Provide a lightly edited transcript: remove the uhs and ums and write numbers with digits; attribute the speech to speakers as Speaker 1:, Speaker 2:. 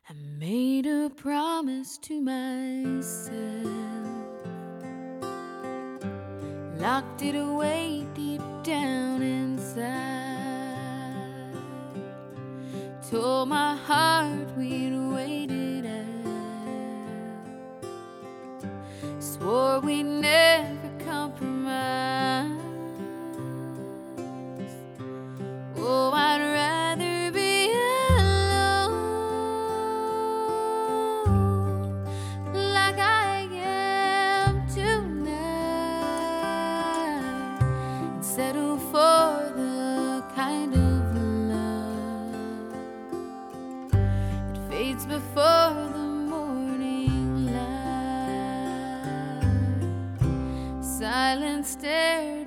Speaker 1: I made a promise to myself, locked it away deep down inside, told my heart we'd wait it out, swore we'd never compromise. Oh, I'd rather be alone like I am tonight, and settle for the kind of love that fades before the morning light. Silence stares